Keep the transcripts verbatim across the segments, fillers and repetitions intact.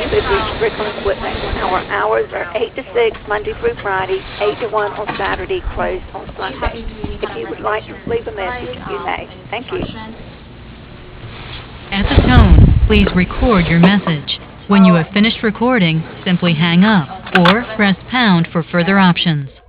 delivery Strickland Equipment. Our hours are eight to six Monday through Friday, eight to one on Saturday, closed on Sunday. If you would like to leave a message, you may. Thank you. At the tone, please record your message. When you have finished recording, simply hang up or press pound for further options.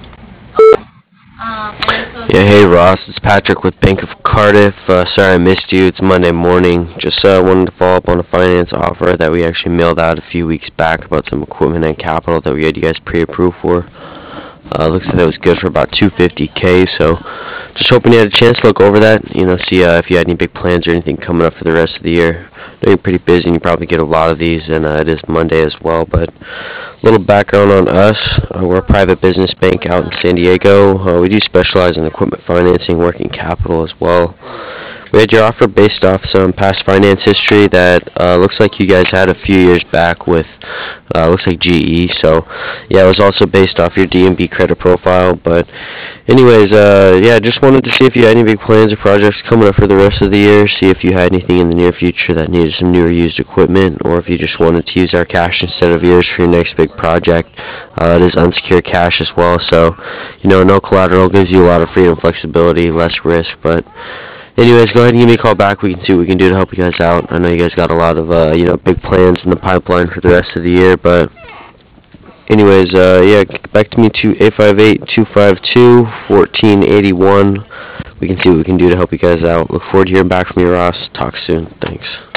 Yeah, hey Ross, it's Patrick with Bank of Cardiff. Uh, sorry I missed you. It's Monday morning. Just uh, wanted to follow up on a finance offer that we actually mailed out a few weeks back about some equipment and capital that we had you guys pre-approved for. Uh, looks like that was good for about two hundred fifty K, so just hoping you had a chance to look over that, you know, see uh, if you had any big plans or anything coming up for the rest of the year. I know you're pretty busy and you probably get a lot of these, and uh, it is Monday as well, but a little background on us. Uh, we're a private business bank out in San Diego. Uh, we do specialize in equipment financing, working capital as well. We had your offer based off some past finance history that uh, looks like you guys had a few years back with, uh, looks like G E. So, yeah, it was also based off your D and B credit profile. But, anyways, uh, yeah, just wanted to see if you had any big plans or projects coming up for the rest of the year. See if you had anything in the near future that needed some new or used equipment, or if you just wanted to use our cash instead of yours for your next big project. Uh, it is unsecured cash as well, so you know, no collateral, gives you a lot of freedom, flexibility, less risk, but. Anyways, go ahead and give me a call back. We can see what we can do to help you guys out. I know you guys got a lot of, uh, you know, big plans in the pipeline for the rest of the year. But anyways, uh, yeah, get back to me to eight five eight, two five two, one four eight one. We can see what we can do to help you guys out. Look forward to hearing back from you, Ross. Talk soon. Thanks.